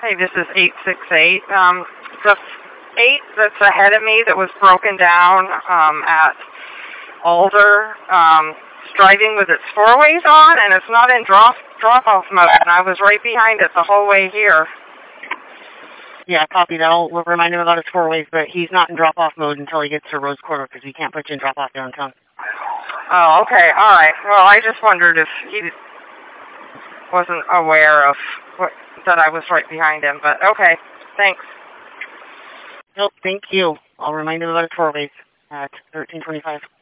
Hey, this is 868. The 8 that's ahead of me that was broken down at Alder, it's driving with its four-ways on, and it's not in drop-off mode, and I was right behind it the whole way here. Yeah, copy that. We'll remind him about his four-ways, but he's not in drop-off mode until he gets to Rose Quarter, because we can't put you in drop-off downtown. Oh, okay, all right. Well, I just wondered if he wasn't aware of that I was right behind him, but okay, thanks. Nope, thank you. I'll remind him about his four-ways at 1325.